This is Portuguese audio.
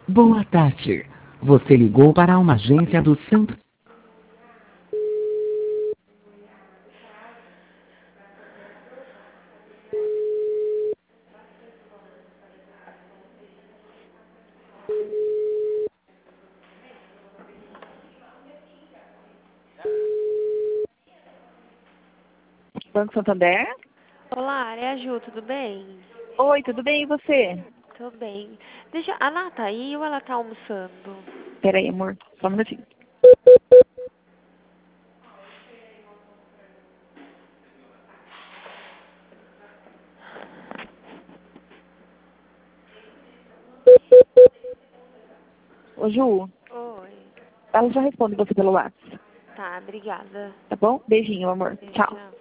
Boa tarde. Você ligou para uma agência do Santo. Banco Santander? Olá, é a Ju, tudo bem? Oi, tudo bem e você? Tô bem. Deixa, a Ana tá aí ou ela tá almoçando? Peraí, amor, só um minutinho. Ô, Ju, Oi. ela já responde você pelo WhatsApp, Tá, obrigada. tá bom? Beijinho, amor. Tchau. Beijo.